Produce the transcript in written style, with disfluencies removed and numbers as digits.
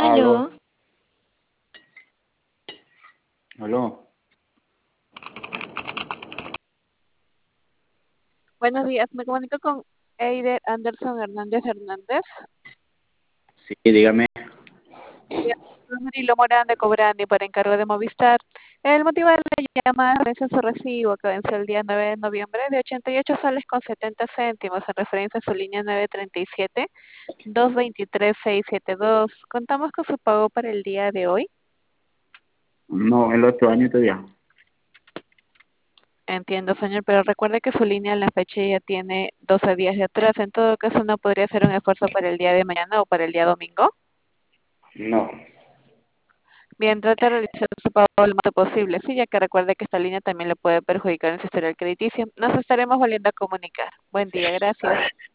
Aló, Aló, aló. Buenos días, me comunico con Eider Anderson Hernández Hernández. Sí, dígame. Murilo Morán de Cobrani para encargo de Movistar. El motivo de la llamada es referencia a su recibo que venció el día 9 de noviembre de 88 soles con 70 céntimos en referencia a su línea 937-223-672. Contamos con su pago para el día de hoy. No, el 8 años todavía. Entiendo, señor, pero recuerde que su línea en la fecha ya tiene 12 días de atrás. En todo caso, ¿no podría hacer un esfuerzo para el día de mañana o para el día domingo? No, Bien, trata de realizar su pago lo más posible, sí, ya que recuerde que esta línea también le puede perjudicar en su historial crediticio. Nos estaremos volviendo a comunicar. Buen día, gracias.